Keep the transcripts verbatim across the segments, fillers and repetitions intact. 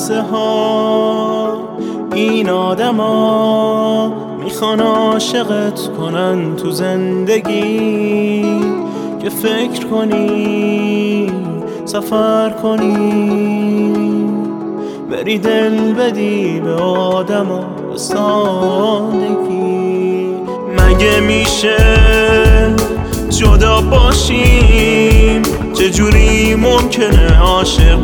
لحظه ها این آدما میخوان عاشقت کنن تو زندگی، که فکر کنی سفر کنی بری دل بدی به آدما به سادگی. مگه میشه جدا باشیم؟ چجوری ممکنه عاشق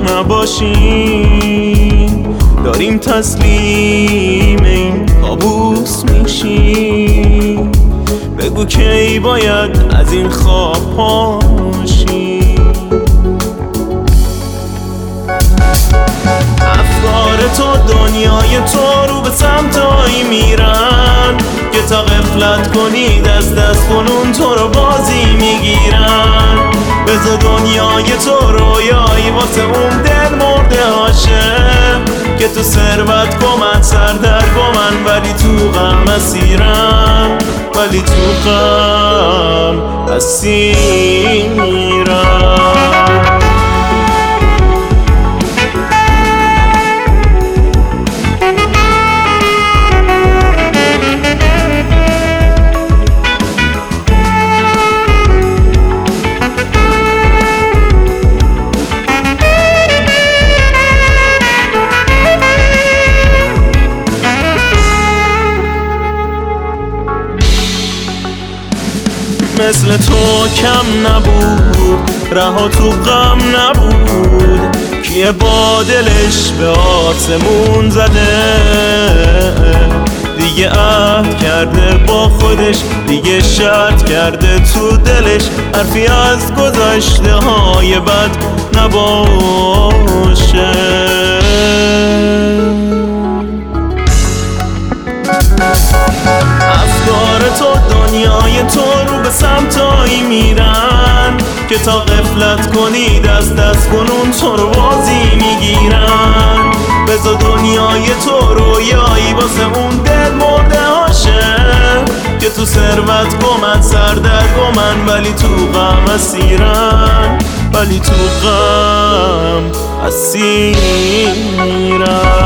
نباشیم؟ داریم تسلیم این کابوس میشیم، بگو کی باید از این خواب پاشیم. افکار تو دنیای تو رو به سمتایی میرن که تا غفلت کنی دست دست کنون تو رو بازی میگیرن. بذار دنیای تو رویایی واسه اون دل مرده عاشق که تو ثروت گمن سر در گمن، ولی تو غم اسیرن، ولی تو غم اسیرن. مثل تو کم نبود، رها تو غم نبود، کیه با دلش به آسمون زده؟ دیگه عهد کرده با خودش، دیگه شرط کرده تو دلش حرفی از گذشته های بد نباشه. افکار تو دنیای تو رو به سمتایی میرن که تا غفلت کنی دست دست کنون تو رو بازی میگیرن. بذار دنیای تو رویایی واسه اون دل مرده عاشق که تو ثروت گمن سر در گمن، ولی تو غم اسیرن، ولی تو غم اسیرن.